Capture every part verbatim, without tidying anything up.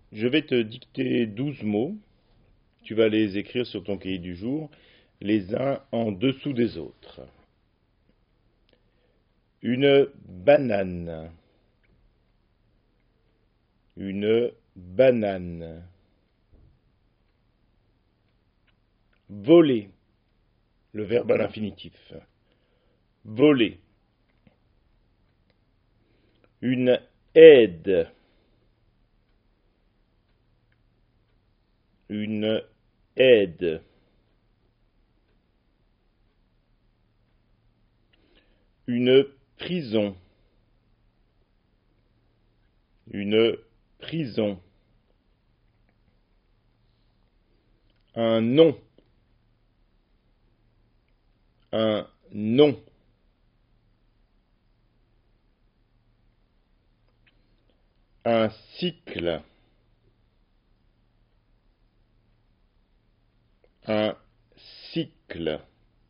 Je vais te dicter douze mots. Tu vas les écrire sur ton cahier du jour, les uns en dessous des autres. Une banane. Une banane. Voler. Le verbe à l'infinitif. Voler. Une aide. Une aide. Une prison. Une prison. Un nom. Un nom. Un cycle. Un cycle.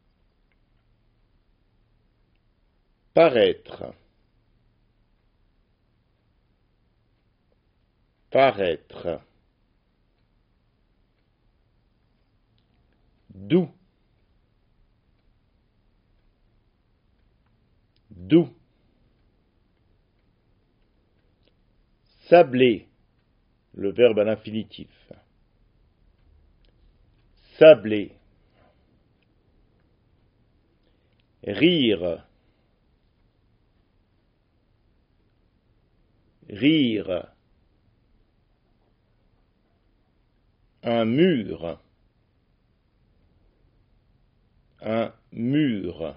Paraître. Paraître. Doux. Doux. Sabler. Le verbe à l'infinitif. Sabler. Rire. Rire. Un mur. Un mur.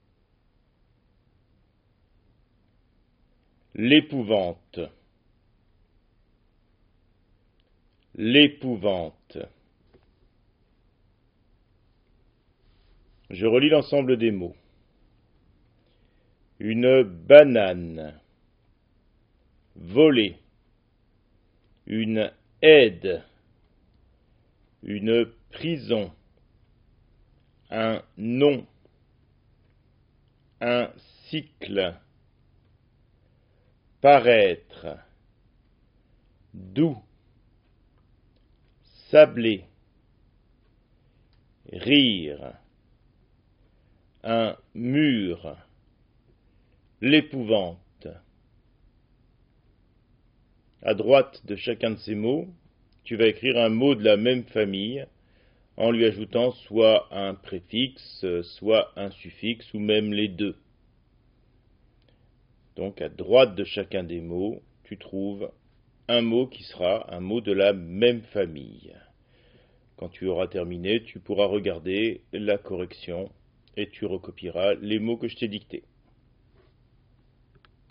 L'épouvante. L'épouvante. Je relis l'ensemble des mots. Une banane. Voler. Une aide. Une prison. Un nom. Un cycle. Paraître. Doux. Sabler. Rire. Un mur. L'épouvante. À droite de chacun de ces mots, tu vas écrire un mot de la même famille en lui ajoutant soit un préfixe, soit un suffixe ou même les deux. Donc à droite de chacun des mots, tu trouves un mot qui sera un mot de la même famille. Quand tu auras terminé, tu pourras regarder la correction et tu recopieras les mots que je t'ai dictés.